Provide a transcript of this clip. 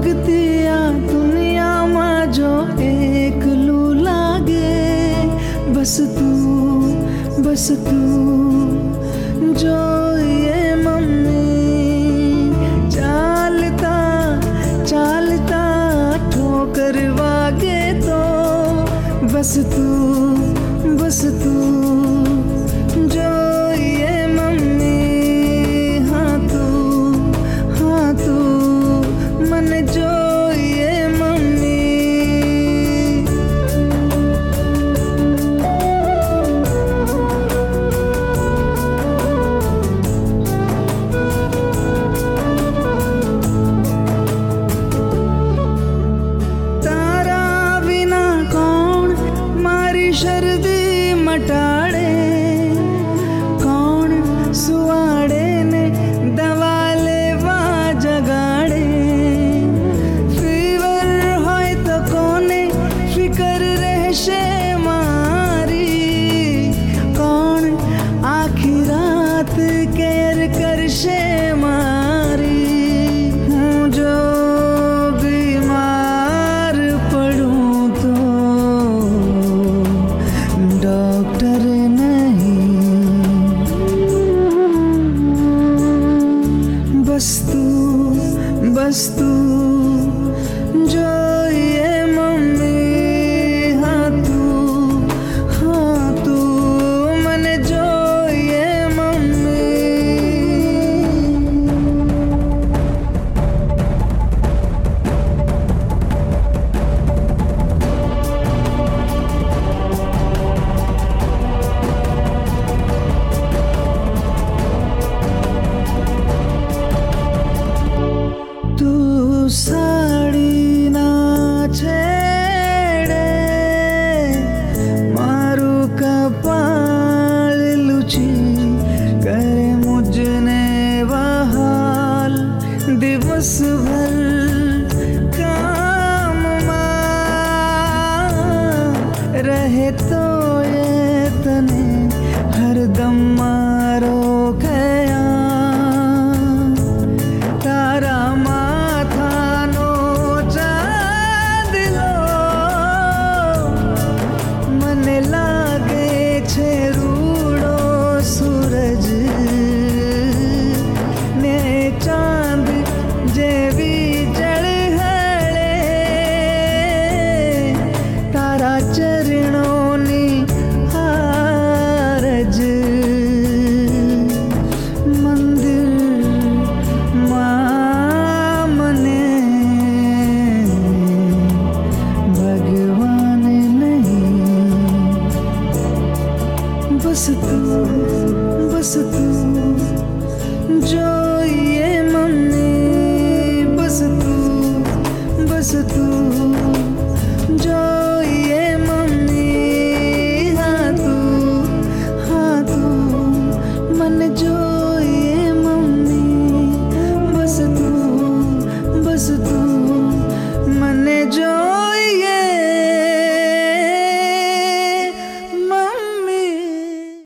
जगती आ दुनिया में जो एक लू लागे, बस तू जो ये मम्मी चालता ठोकर वागे तो बस तू जो ये मम्मी, हाँ तू मन जो ये मम्मी। शर्दी मटाड़े कौन सुवाड़े ने दवा लेवा जगाड़े, फीवर होय तो कोने फिकर रहशे मारी, कौन आखी रात केर करशे मारी। हूँ जो बीमार पड़ूं तो डॉक्टर नहीं, बस तू जो ये मम्मी, हाँ तू मन जो ये मम्मी। तू साड़ी ना छेड़े मारू कपाल लुची करे मुझने बहाल, दिवस भर काम रहे तो ये तने हरदम मारो गया, तारा माथा नो चांदलो मने लागे छे रूड़ो सूरज ने चांद जेवी जळहळे, तारा चरणों नी हारज मंदिर मने भगवान नहीं, बस तू जो ये मम्मी, बस तू जो